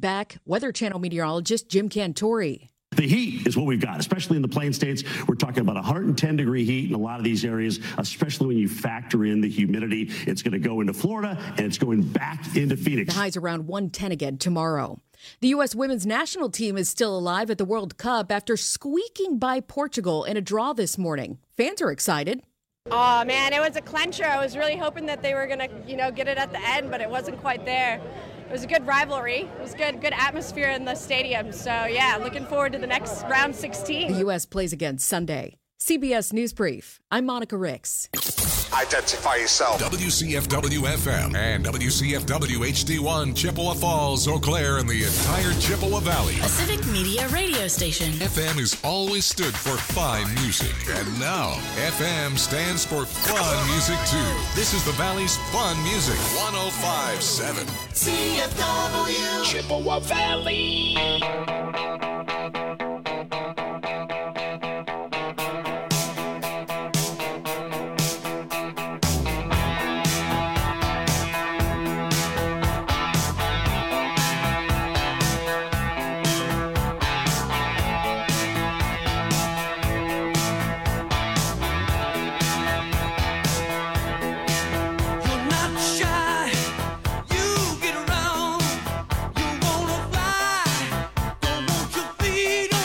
back Weather Channel meteorologist Jim Cantori. The heat is what we've got, especially in the Plain States. We're talking about 110-degree heat in a lot of these areas, especially when you factor in the humidity. It's going to go into Florida, and it's going back into Phoenix. The high's around 110 again tomorrow. The U.S. women's national team is still alive at the World Cup after squeaking by Portugal in a draw this morning. Fans are excited. Oh, man, it was a clincher. I was really hoping that they were going to, get it at the end, but it wasn't quite there. It was a good rivalry. It was good atmosphere in the stadium. So, yeah, looking forward to the next round 16. The U.S. plays again Sunday. CBS News Brief. I'm Monica Ricks. Identify yourself. WCFW-FM and WCFW-HD1, Chippewa Falls, Eau Claire, and the entire Chippewa Valley. A civic media radio station. FM has always stood for fine music. And now, FM stands for fun music, too. This is the Valley's fun music. 105.7. CFW. Chippewa Valley. Feet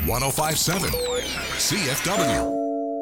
105.7 CFW.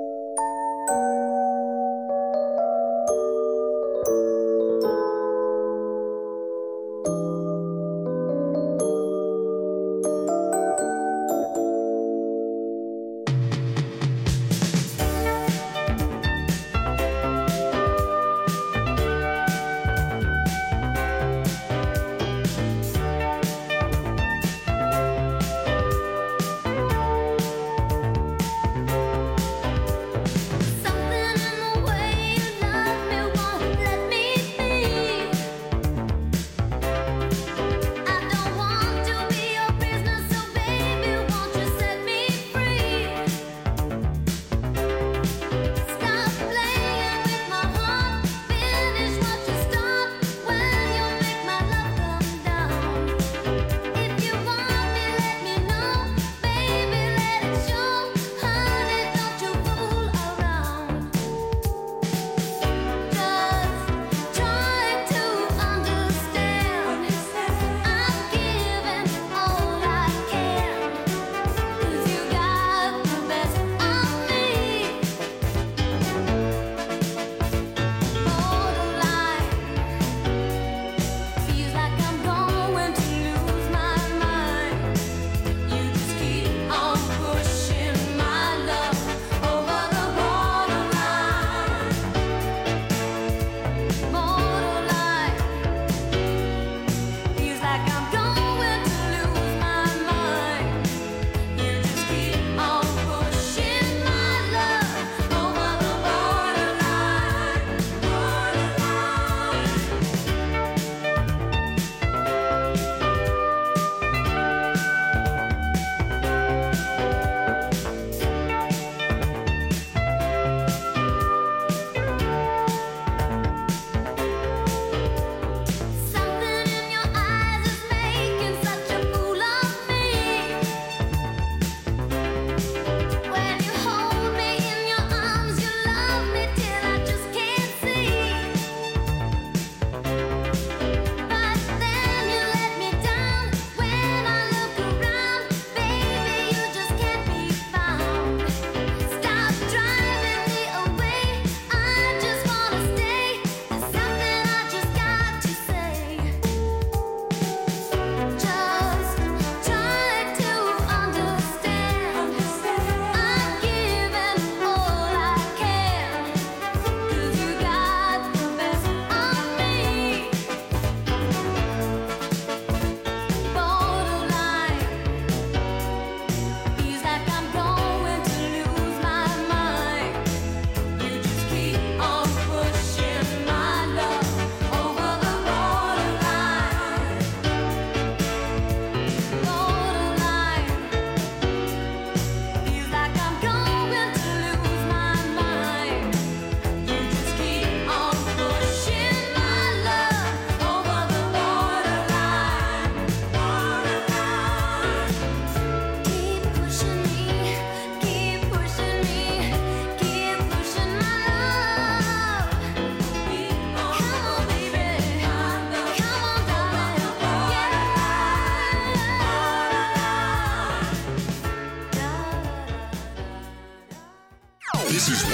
This is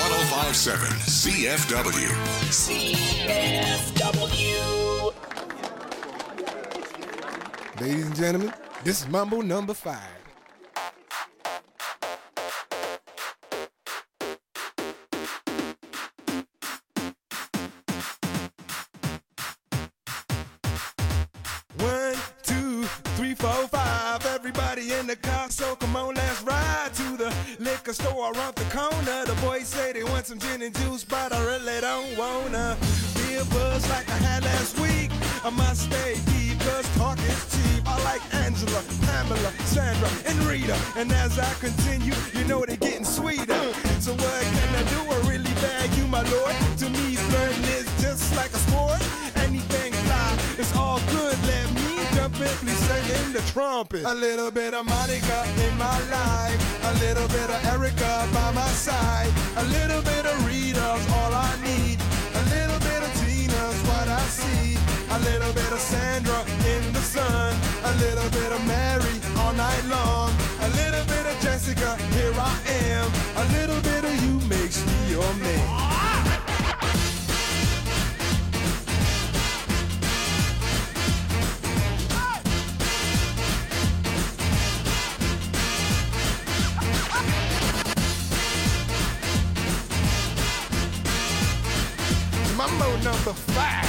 105.7 CFW. CFW. Ladies and gentlemen, this is Mambo number 5. One, two, three, four, five. Everybody in the car, so come on, let's ride to the liquor store around the corner. The boys say they want some gin and juice, but I really don't wanna be a buzz like I had last week. I must stay deep, cause talk is cheap. I like Angela, Pamela, Sandra, and Rita. And as I continue, you know they're getting sweeter. So what can I do? I really bag you, my lord. To me, flirting is just like a sport. Anything fly, it's all good. Let me jump in, please sing the trumpet. A little bit of Monica in my life, a little bit of Erica by my side, a little bit of Rita's all I need, a little bit of Tina's what I see, a little bit of Sandra in the sun, a little bit of Mary all night long, a little bit of Jesse Jessica, here I am. A little bit of you makes me your man. Mambo number 5.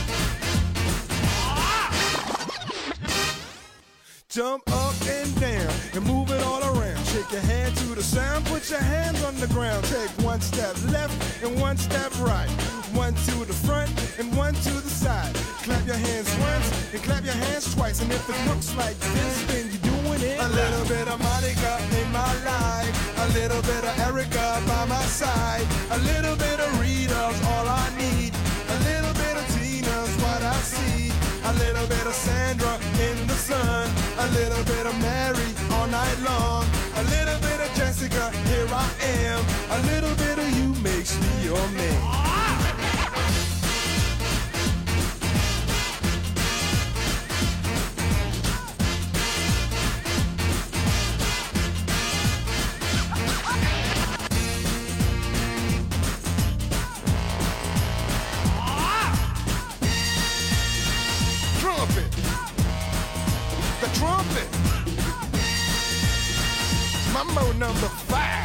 Jump up and down and move it all around. Shake your hand to the sound, put your hands on the ground. Take one step left and one step right. One to the front and one to the side. Clap your hands once and clap your hands twice. And if it looks like this, then you're doing it. A little bit of Monica in my life. A little bit of Erica by my side. A little bit of Rita's all I need. A little bit of Tina's what I see. A little bit of Sandra in the sun. A little bit of Mary all night long. A little bit of Jessica, here I am. A little bit of you makes me your man. Trumpet. Mambo number 5.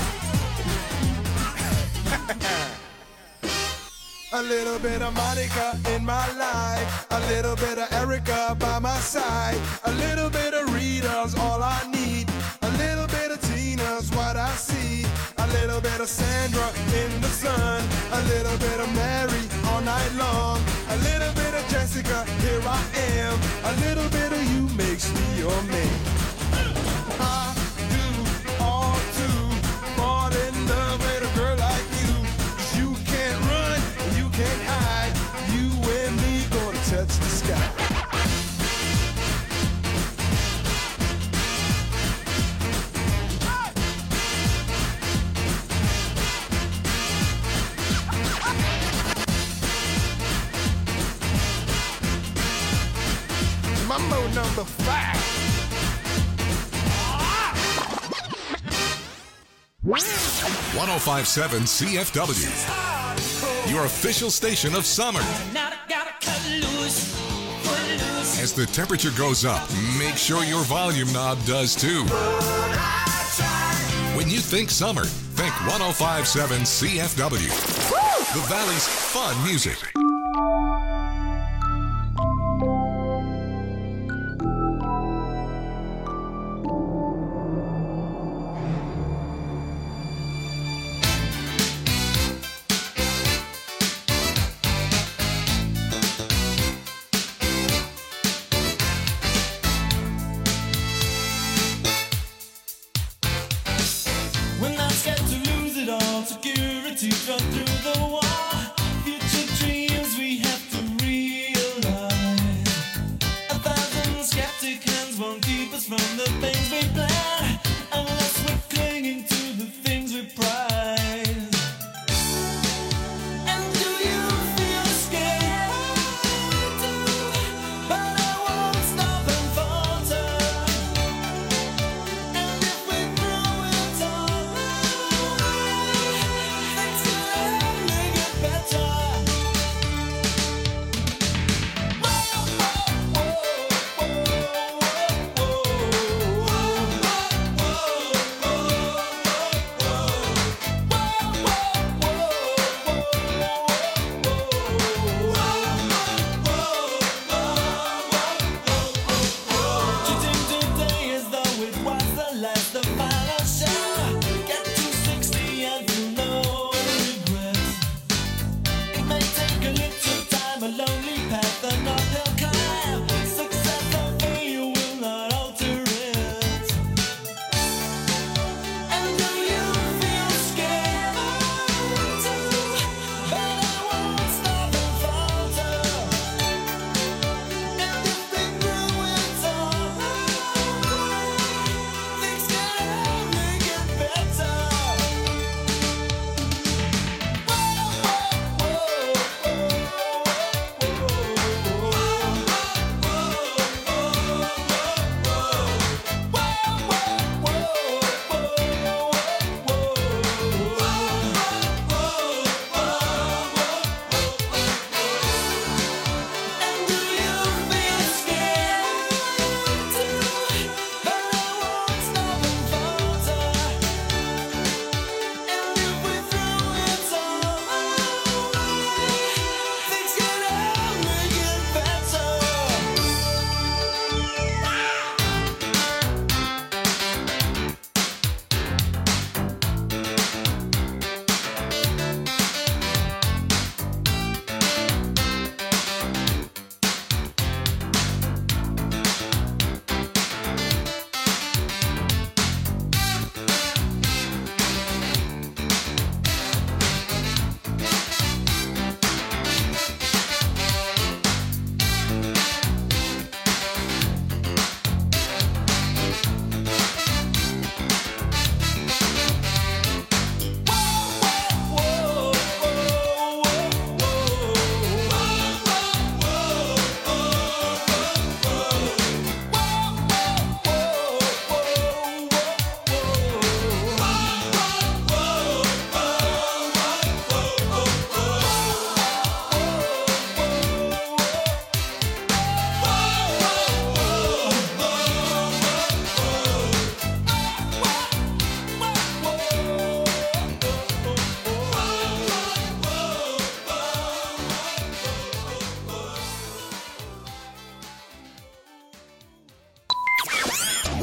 A little bit of Monica in my life. A little bit of Erica by my side. A little bit of Rita's all I need. A little bit of Tina's what I see. A little bit of Sandra in the sun. A little bit of Mary all night long. A little bit of Jessica, here I am. A little bit of you makes me your man. I do all to fall in love with a girl like you. 'Cause you can't run, you can't hide. You and me gonna touch the sky. Mambo number 5. 1057 CFW, your official station of summer. As the temperature goes up, make sure your volume knob does too. When you think summer, think 1057 CFW, the Valley's fun music. When I'm scared to lose it all, security cut through the wall. Future dreams we have to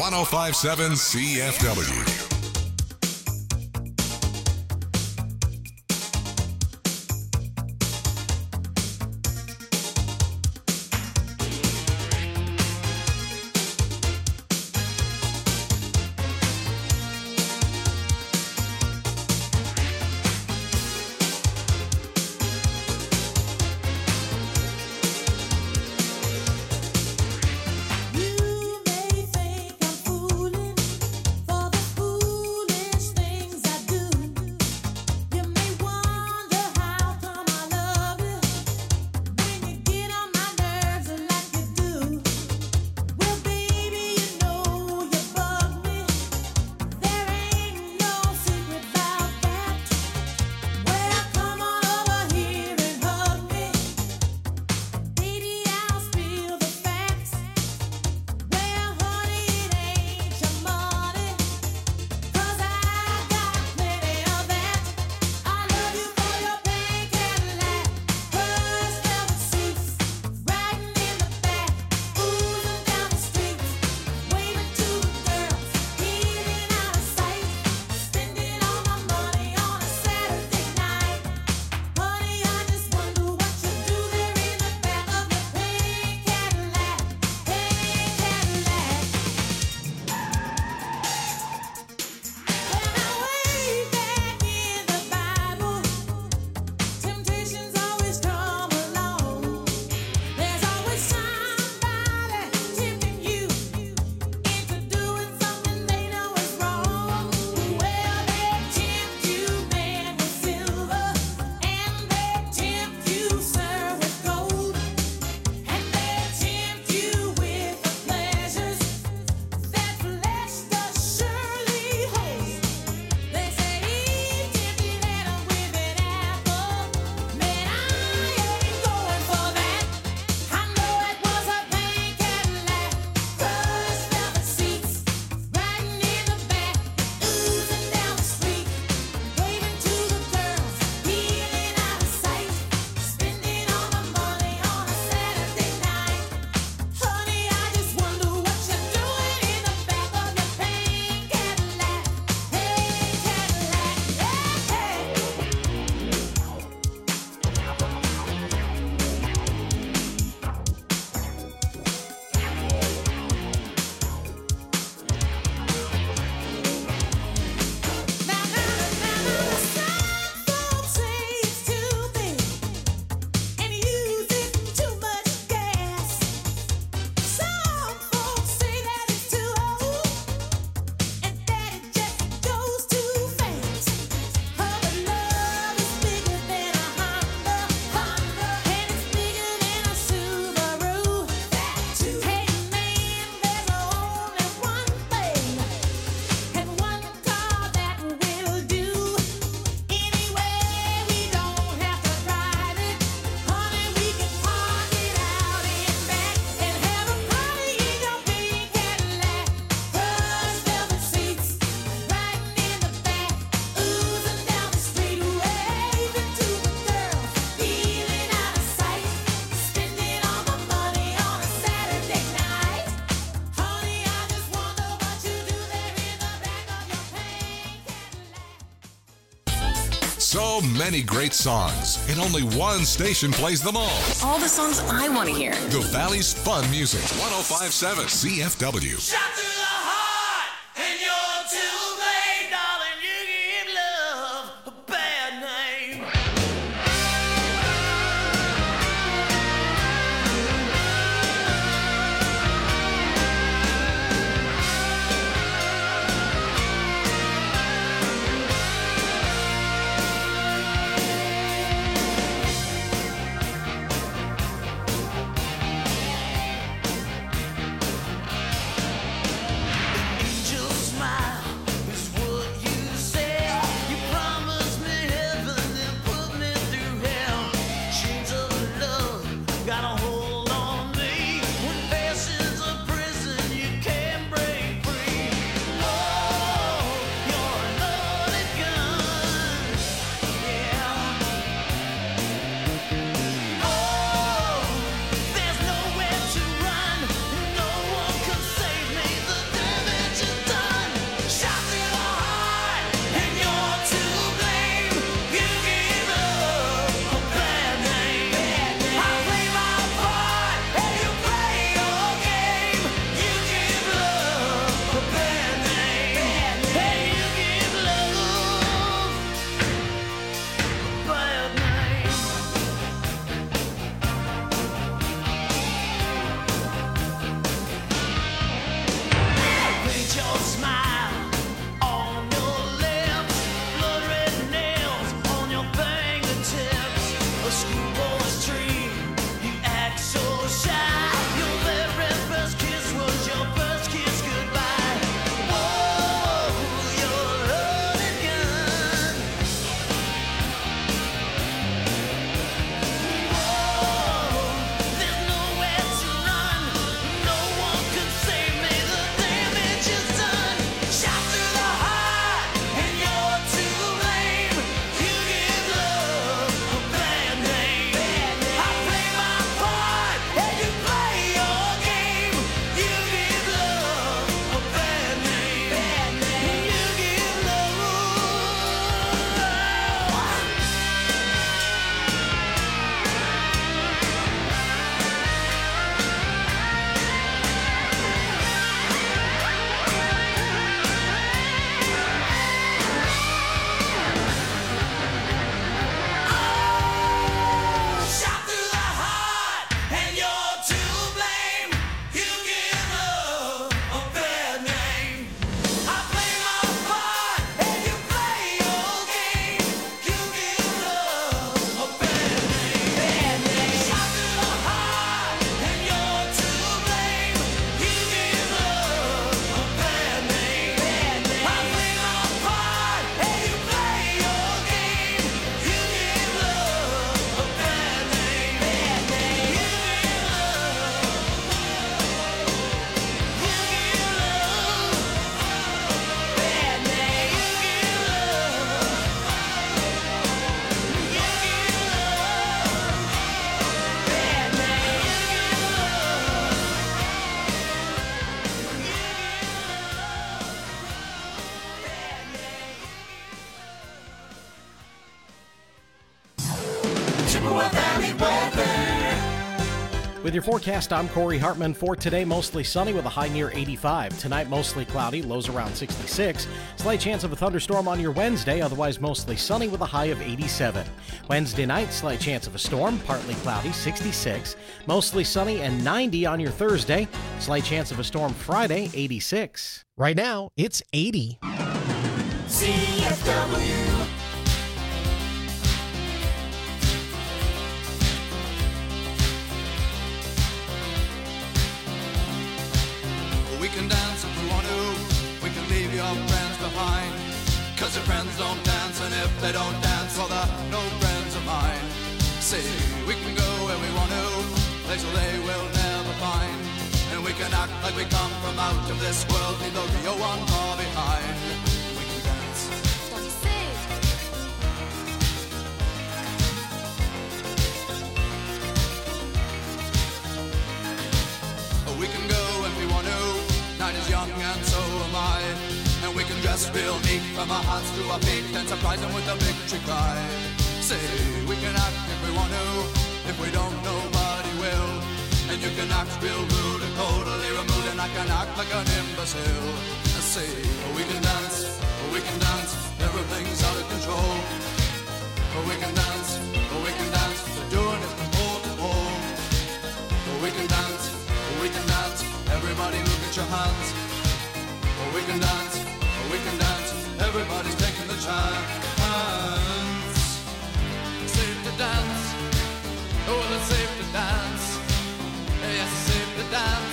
1057 CFW. You may think I'm fooling for the So many great songs, and only one station plays them all. All the songs I want to hear. The Valley's Fun Music, 1057 CFW. Shot through the heart, and you're too late, darling. You give love a bad name. Chippewa Valley weather. With your forecast, I'm Corey Hartman. For today, mostly sunny with a high near 85. Tonight, mostly cloudy, lows around 66. Slight chance of a thunderstorm on your Wednesday, otherwise mostly sunny with a high of 87. Wednesday night, slight chance of a storm, partly cloudy, 66. Mostly sunny and 90 on your Thursday. Slight chance of a storm Friday, 86. Right now, it's 80. CFW. We can dance if we want to. We can leave your friends behind. Cause your friends don't dance, and if they don't dance, well, they're no friends of mine. See, we can go where we want to, places they will never find. And we can act like we come from out of this world, leave the real one far behind. We can dance. We can go if we want to. Night is young and so am I. And we can dress real neat from our hearts to our feet and surprise them with a victory cry. Say, we can act if we want to. If we don't, nobody will. And you can act real rude and totally removed, and I can act like an imbecile. Say, we can dance, everything's out of control. We can dance, we're doing it from pole to pole. We can dance, everybody look at your hands. We can dance, everybody's taking the chance. Safe to dance, oh, it's safe to dance. Yes, it's safe to dance.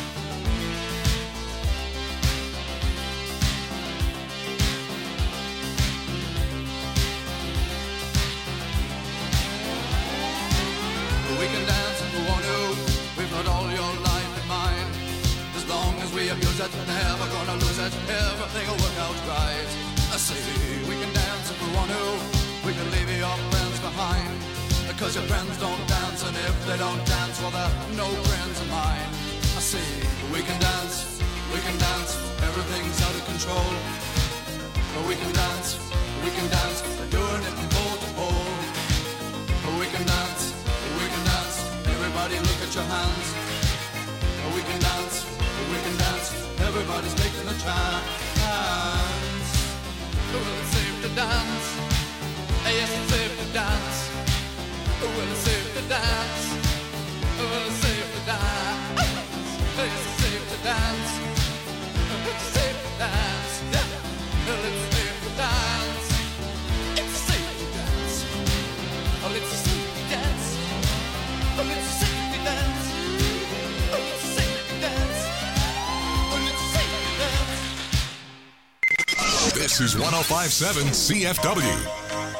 We can dance if we want to. We've got all your life in mind. As long as we abuse it, never gonna lose it. Everything will work out right. I say we can dance if we want to. We can leave your friends behind. Because your friends don't dance, and if they don't dance, well, they're no friends of mine. I say we can dance, everything's out of control. But we can dance, we're doing it from pole to pole. But we can dance, everybody look at your hands. But we can dance, everybody's taking a chance. Well, it's safe to dance, yes, it's safe to dance. Well, it's safe to dance. Well, it's safe to dance. It's safe to dance. It's safe to dance. Well, it's safe to dance. It's safe to dance. Well, it's safe to dance. Well, it's safe to dance. Well, it's safe to dance. Well, it's safe to dance. This is 105.7 CFW.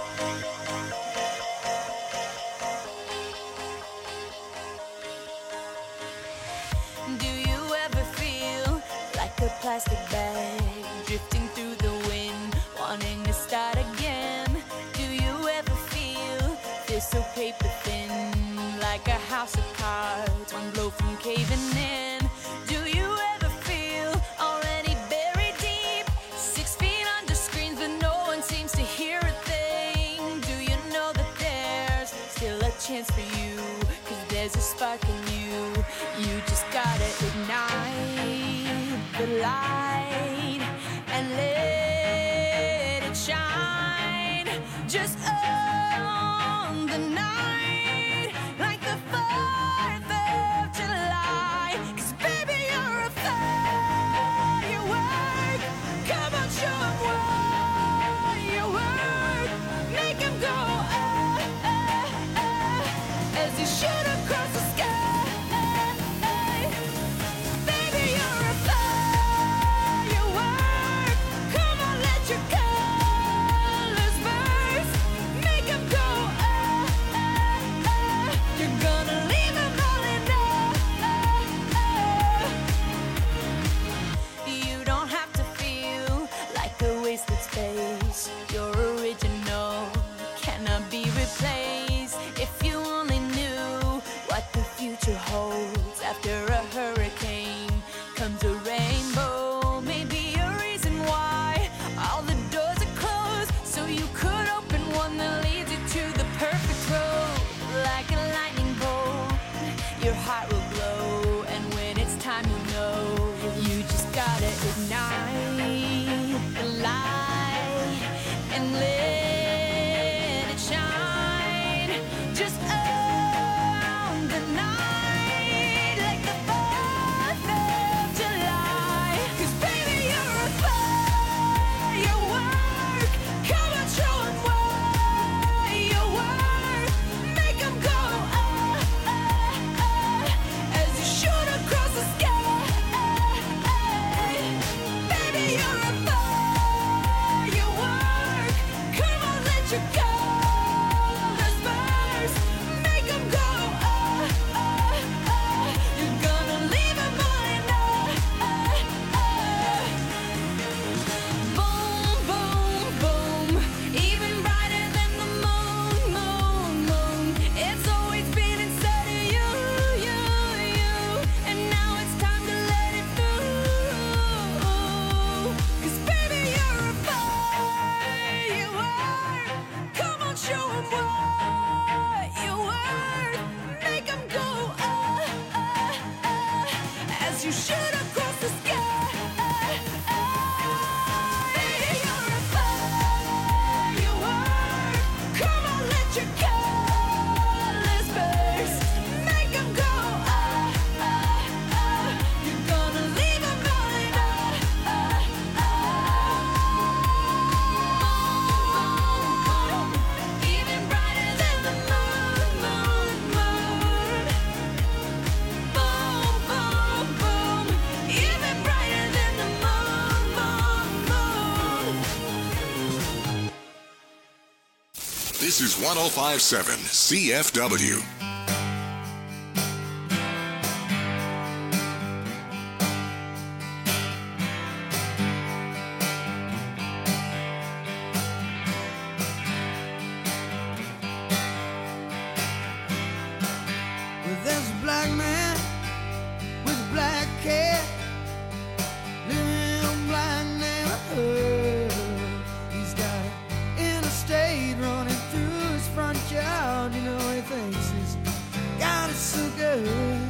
Plastic bag drifting through the wind, wanting to start again. Do you ever feel this so paper thin, like a house of cards, one blow from caving in? Do you ever feel already buried deep, 6 feet under screens, but no one seems to hear a thing? Do you know that there's still a chance for you, 'cause there's a spark in you? You just gotta ignite the light and let it shine just on the night, like the 4th of July. 'Cause baby, you're a firework. Come on, show 'em what you work. Make 'em go as you shoot across the sky. Your original cannot be replaced. If you only knew what the future holds, after a hurricane comes a rainbow. Maybe a reason why all the doors are closed, so you could open one that leads you to the perfect road. your heart will glow. And when it's time, you know you just gotta ignite the light and let it shine. Just own the night like the 4th of July. 'Cause baby, you're a firework. Come on, show 'em what you're worth. Make 'em go, as you shoot across the sky. Baby, you're a firework. Come on, let your colors burst. Make 'em go, you're gonna leave 'em behind. Boom, boom, boom, even brighter than the moon, moon, moon. It's always been inside of you, you, you, and now it's time to let it through. 'Cause baby, you're a firework. Come on, show 'em what you're worth. Make 'em go, as you shoot across the sky. Baby, you're a firework. Come on, let your colors burst. Make 'em go, you're gonna leave 'em behind. Even brighter than the moon, moon, moon. Boom, boom, boom, even brighter than the moon, moon, moon. This is 105.7 CFW. Well, there's a black man with a black cat living in a black neighborhood. He's got an interstate running through his front yard. You know, he thinks he's got it so good.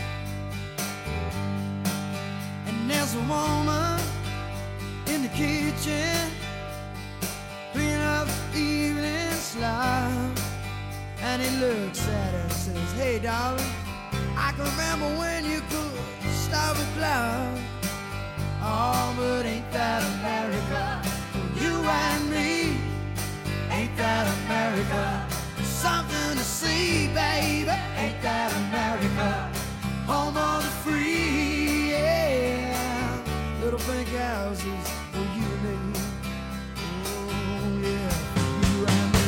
And there's a woman in the kitchen cleaning up the evening slime. And he looks at her and says, hey, darling, I can remember when you could stop a cloud. Oh, but ain't that America? You and me, ain't that America? Something to see, baby, ain't that America? Home of the free, yeah. Little pink houses for you and me. Oh, yeah, you and me.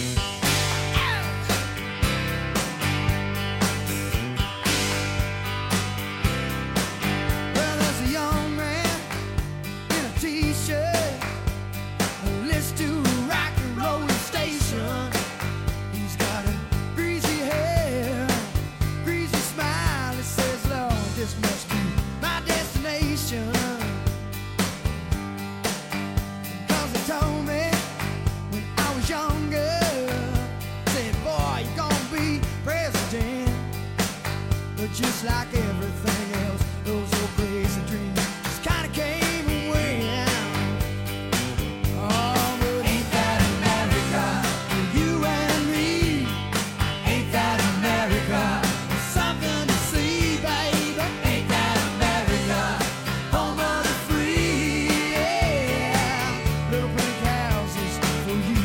Well, there's a young man in a t-shirt who listens to a rock and roll station. He's got a greasy hair, greasy smile. He says, Lord, this must be my destination. 'Cause he told me when I was younger, said, boy, you're gonna be president. But just like everything else, those old crazy dreams just kinda came and went. Oh, but ain't that America? You and me, ain't that America? Something to see, baby, ain't that America? Home of the free, yeah. Little pink houses for you.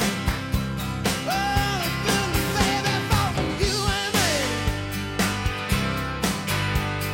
Oh, baby, for you and me.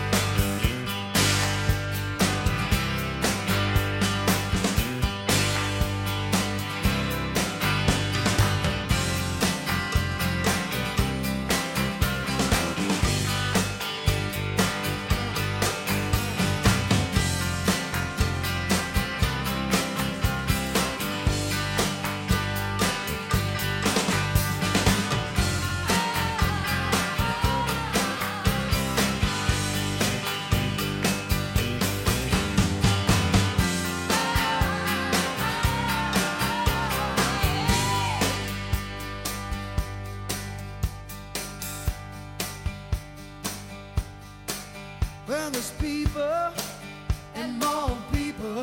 Well, there's people and more people.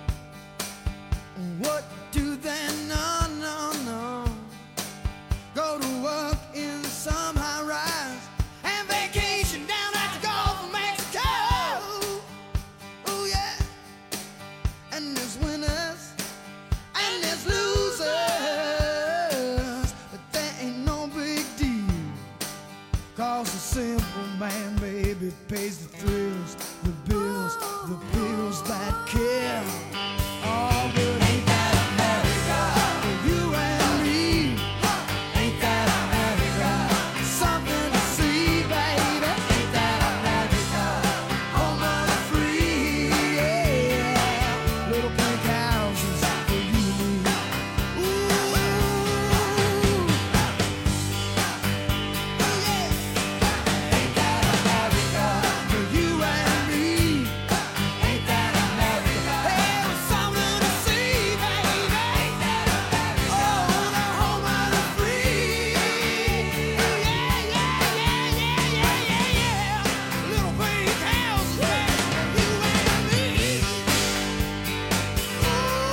What do they know? No, no. Go to work in some high rise and vacation down at the Gulf of Mexico. Oh yeah. And there's winners and there's losers, but that ain't no big deal. 'Cause the simple man, baby, pays the thrills, the bills that kill. Oh, but ain't that America for you and me? Ain't that America something to see, baby? Ain't that America home of the free? Yeah, little pink houses for you and me. Ooh, yeah. Ain't that America for you and me? Ain't that America? Hey, something to see, baby. Ain't that America? Oh, the home of the free. Yeah, yeah, yeah, yeah, yeah, yeah, yeah. Little pink houses, baby, for you and me. Ooh,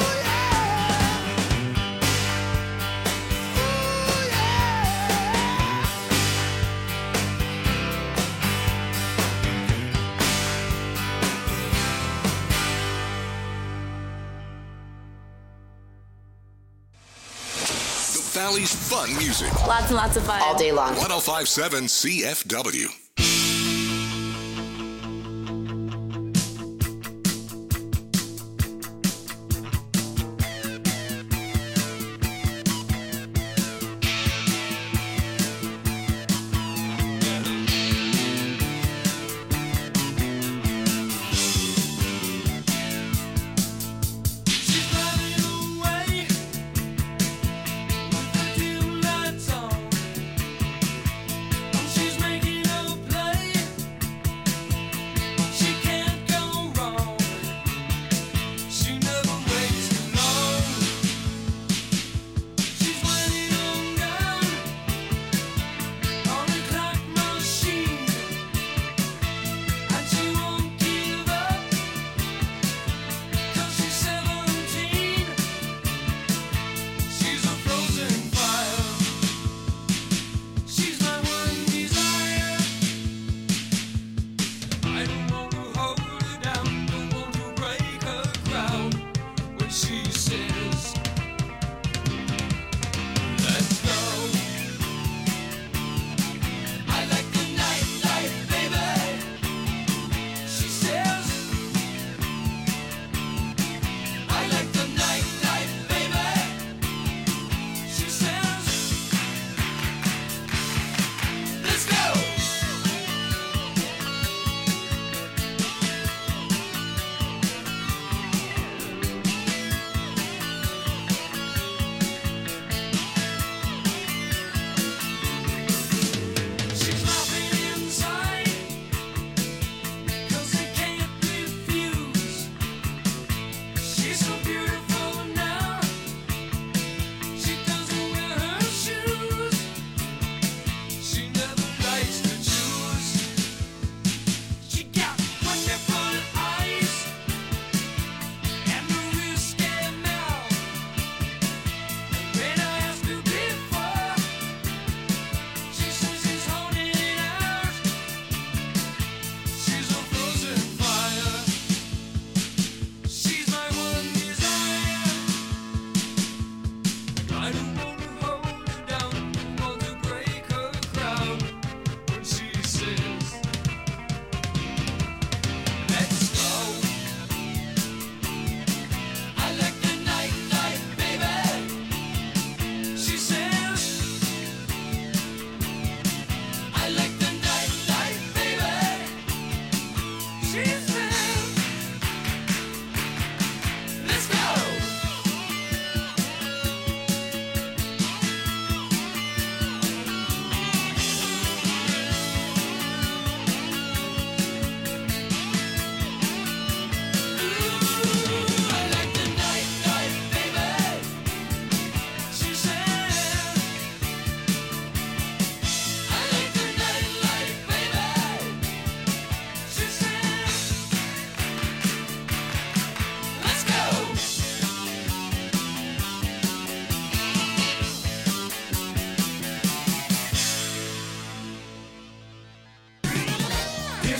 The Valley's fun music. Lots and lots of fun. All day long. 1057 CFW. She's running away with the dim lights on. She's making up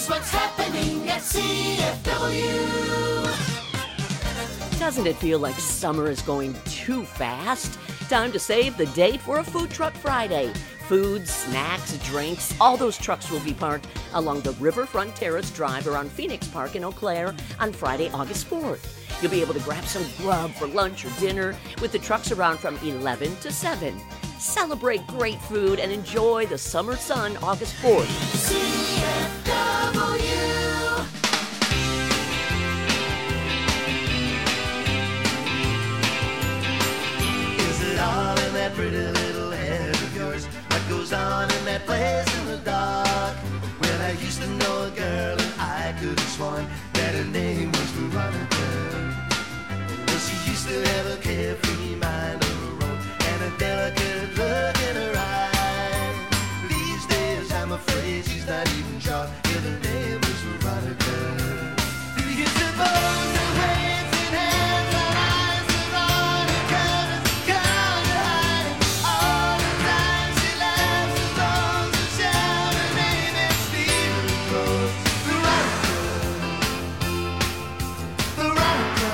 Here's what's happening at CFW. Doesn't it feel like summer is going too fast? Time to save the date for a Food Truck Friday. Food, snacks, drinks, all those trucks will be parked along the Riverfront Terrace Drive around Phoenix Park in Eau Claire on Friday, August 4th. You'll be able to grab some grub for lunch or dinner with the trucks around from 11 to 7. Celebrate great food and enjoy the summer sun August 4th. CFW. Is it all in that pretty little head of yours? What goes on in that place in the dark? Well, I used to know a girl and I could have sworn that her name was Veronica. Well, she used to have a carefree mind of her own and a delicate look in her eye. These days I'm afraid she's not even sure if her name is Veronica. Do you suppose the waves in hands and eyes Veronica is gone to hide? All the time she laughs and blows and shouts her name and steals her clothes. Veronica, Veronica.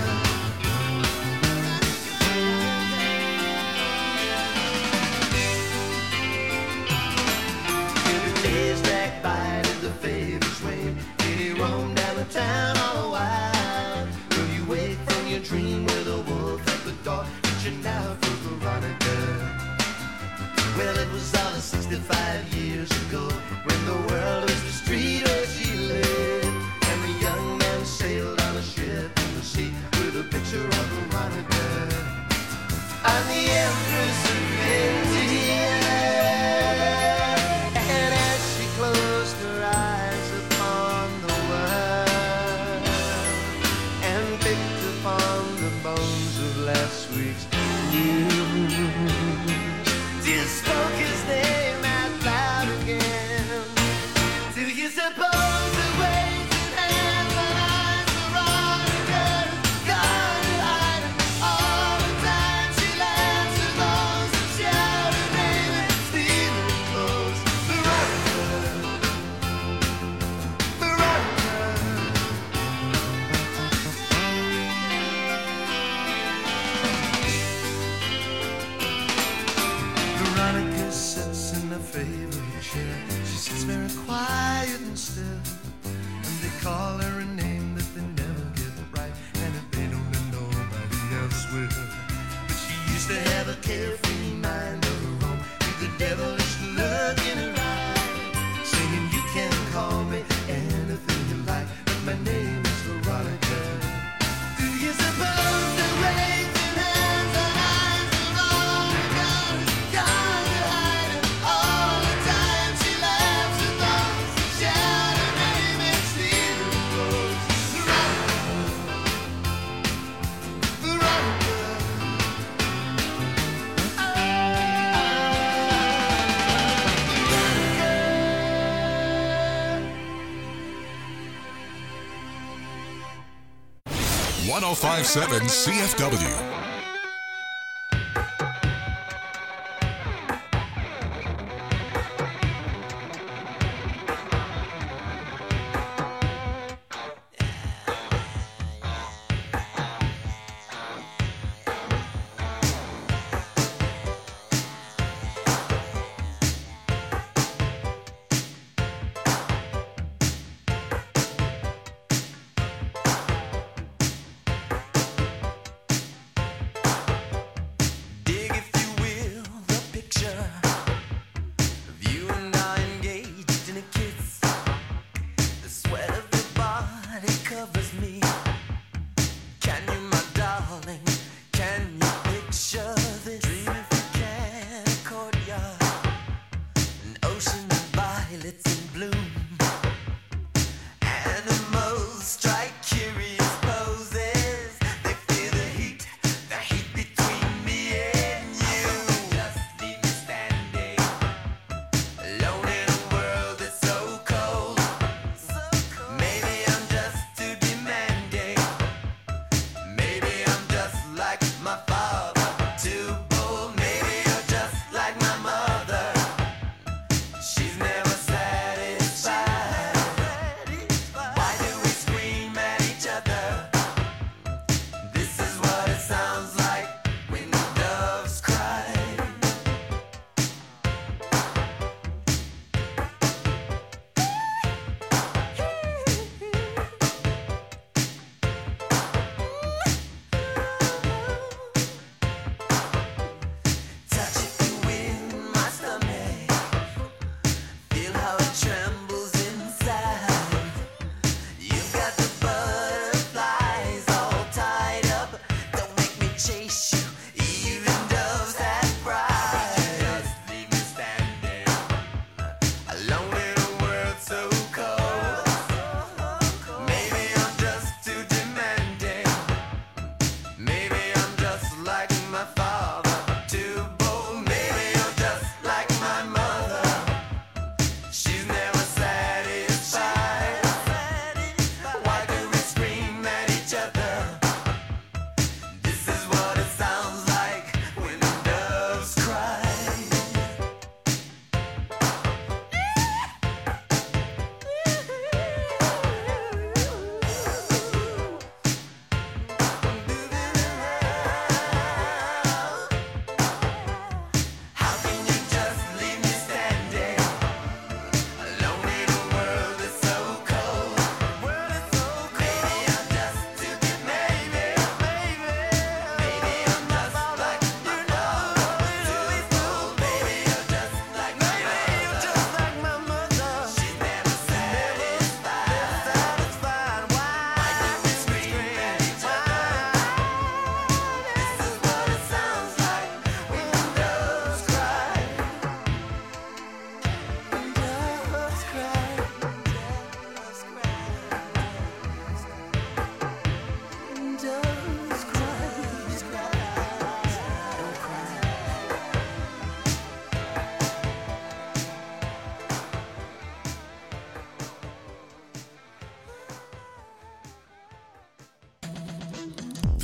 Every day's dragged by to the favors wane. Did he roam down the town all the while? Will you wake from your dream with a wolf at the door, reaching out for Veronica? Well, it was all 65 years ago when the world was the street where she lived, and the young man sailed on a ship in the sea with a picture of Veronica. I'm the Empress of India. And as she closed her eyes upon the world and picked upon the bones of last week's news, just spoke his name out loud again. Do you suppose the waves and hands and eyes Veronica is gone to hide? All the time she laughs and blows and shouts her name and steals her clothes. Veronica, Veronica. Veronica sits in her favorite chair. She sits very quiet and still, and they call her a name that they never get right, and if they don't, then nobody else will. But she used to have a carefree mind of her own, with the devilish look in her eye, saying you can call me anything you like, but my name is Veronica. Do you suppose the waves and hands and eyes Veronica is gone to hide? All the time she laughs and blows and shouts her name and steals her clothes. Veronica, Veronica. 1057 CFW.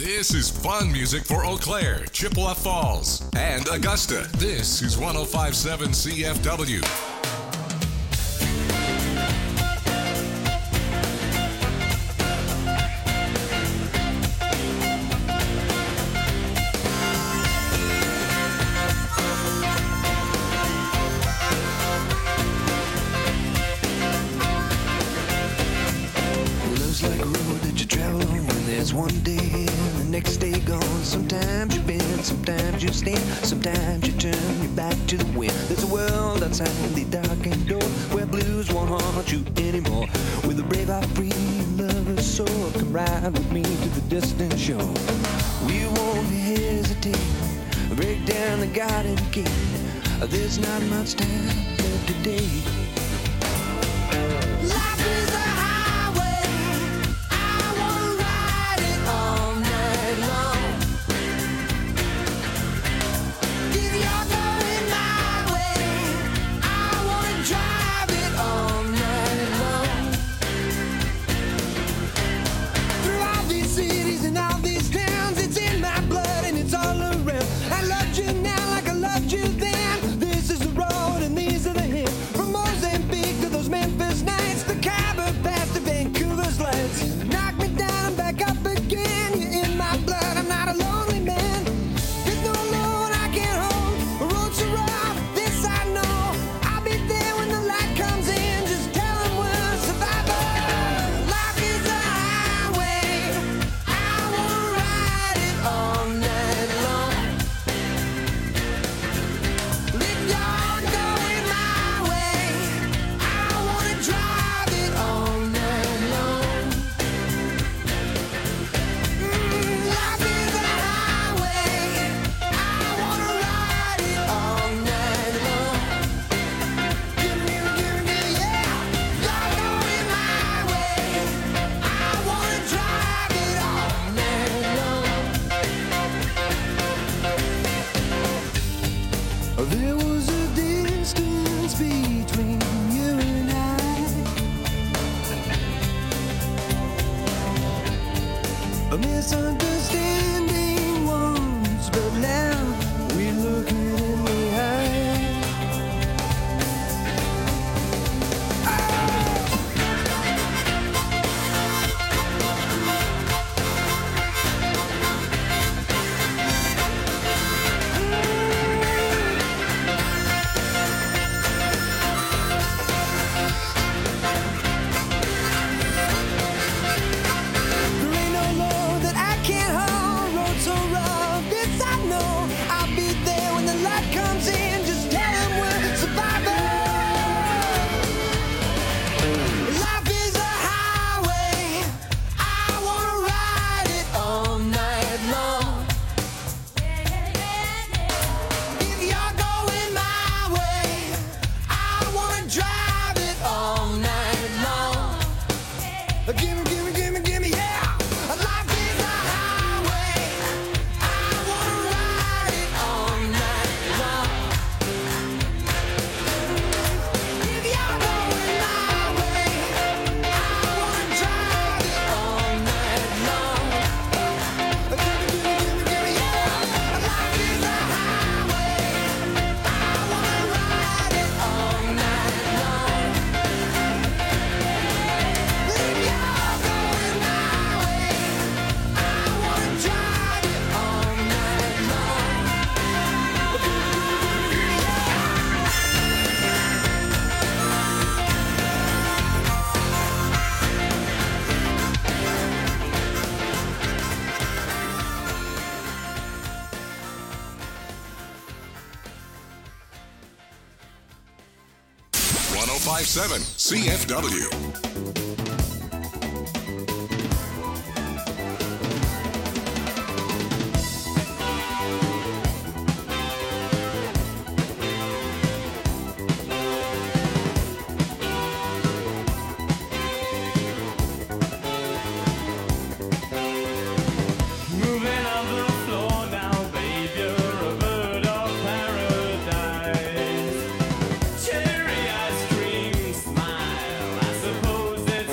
This is fun music for Eau Claire, Chippewa Falls, and Augusta. This is 105.7 CFW. Love's like a road that you travel on when there's one day and the next day gone. Sometimes you bend, sometimes you stand, sometimes you turn your back to the wind. There's a world outside the darkened door where blues won't haunt you anymore. With a brave heart, free lover's soul, come ride with me to the distant shore. We won't hesitate, break down the garden gate. There's not much time left today. Life is a highway. I wanna ride it all night long. If you're going my way, I wanna drive it all night long. Through all these cities and all these towns, it's in my blood and it's all around. I loved you now like I loved you then. This is the road and these are the hills. From Mozambique to those Memphis nights, the Khyber Pass to Vancouver's lights. Knock me down and back up again. You're in my blood, I'm not a lonely man. There's no load I can't hold. The road's so rough, this I know. I'll be there when the light comes in. Just tell them we're survivors. Life is a highway. I wanna ride it all night long. If you're going my way, I wanna drive it all night long. Life is a highway. I wanna ride it all night long. Give me, yeah. You're going my way. I wanna drive it all night long. There was a distance between you and I, a misunderstanding once, but now we look it in the eye. There ain't no load that I can't hold. Road so rough, this I know. I'll be there when the light comes in. Just tell them we're survivors. Life is a highway. I wanna ride it all night long. If you're going my way, I wanna drive it all night long. Gimme, yeah. Life is a highway. I wanna ride it all night long. If you're going my way, I wanna drive it all night long. Gimme, yeah. Life is a highway. I wanna ride it all night long. If you're going my way, I wanna drive it all night long. One 105.7 CFW. Cherry ice cream smile, I suppose it's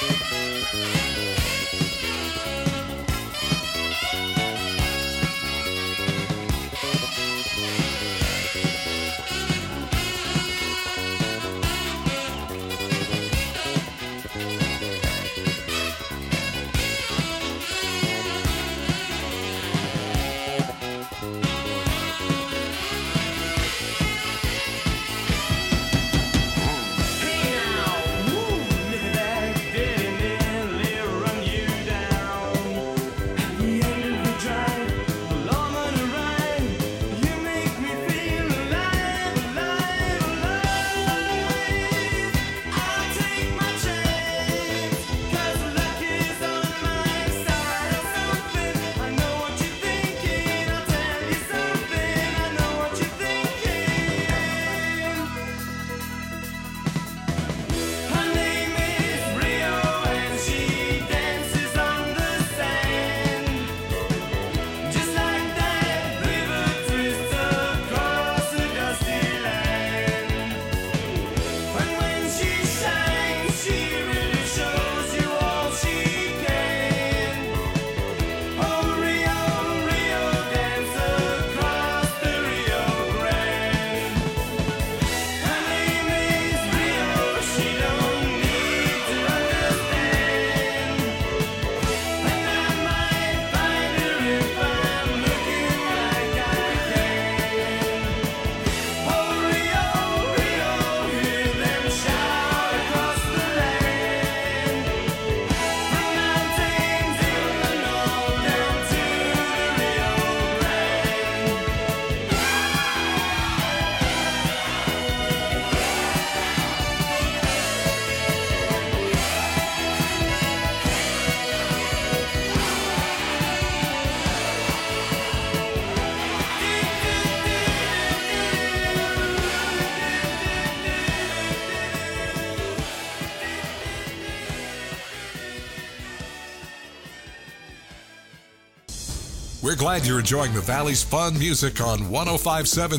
We're glad you're enjoying the Valley's fun music on 105.7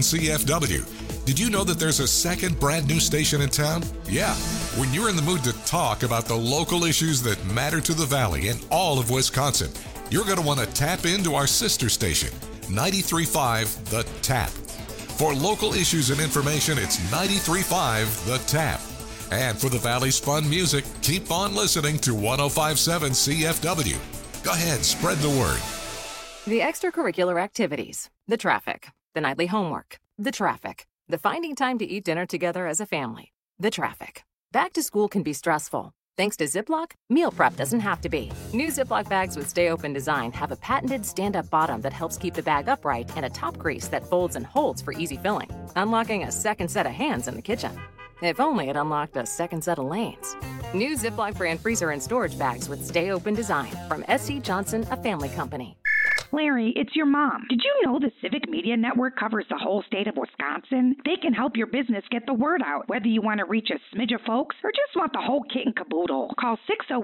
CFW. Did you know that there's a second brand new station in town? Yeah, when you're in the mood to talk about the local issues that matter to the Valley and all of Wisconsin, you're going to want to tap into our sister station, 93.5 The Tap. For local issues and information, it's 93.5 The Tap. And for the Valley's fun music, keep on listening to 105.7 CFW. Go ahead, spread the word. The extracurricular activities, the traffic, the nightly homework, the traffic, the finding time to eat dinner together as a family, the traffic. Back to school can be stressful. Thanks to Ziploc, meal prep doesn't have to be. New Ziploc bags with Stay Open design have a patented stand-up bottom that helps keep the bag upright and a top crease that folds and holds for easy filling, unlocking a second set of hands in the kitchen. If only it unlocked a second set of lanes. New Ziploc brand freezer and storage bags with Stay Open design from S.C. Johnson, a family company. Larry, it's your mom. Did you know the Civic Media Network covers the whole state of Wisconsin? They can help your business get the word out, whether you want to reach a smidge of folks or just want the whole kit and caboodle. Call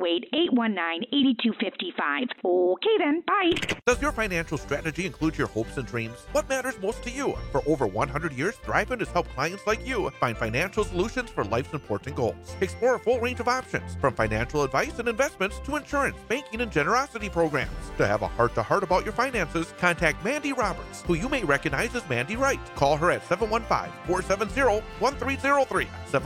608-819-8255. Okay then, bye. Does your financial strategy include your hopes and dreams? What matters most to you? For over 100 years, Thriveman has helped clients like you find financial solutions for life's important goals. Explore a full range of options, from financial advice and investments to insurance, banking, and generosity programs. To have a heart-to-heart about your finances, contact Mandy Roberts, who you may recognize as Mandy Wright. Call her at 715-470-1303.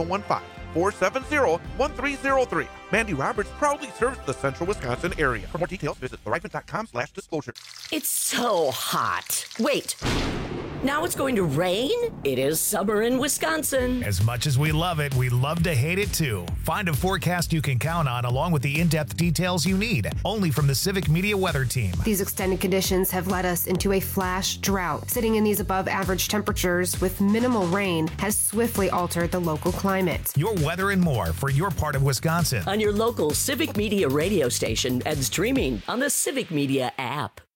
715-470-1303. Mandy Roberts proudly serves the central Wisconsin area. For more details, visit thriveman.com/disclosure. It's so hot. Wait. Now it's going to rain? It is summer in Wisconsin. As much as we love it, we love to hate it too. Find a forecast you can count on along with the in-depth details you need. Only from the Civic Media Weather Team. These extended conditions have led us into a flash drought. Sitting in these above average temperatures with minimal rain has swiftly altered the local climate. Your weather and more for your part of Wisconsin. On your local Civic Media radio station and streaming on the Civic Media app.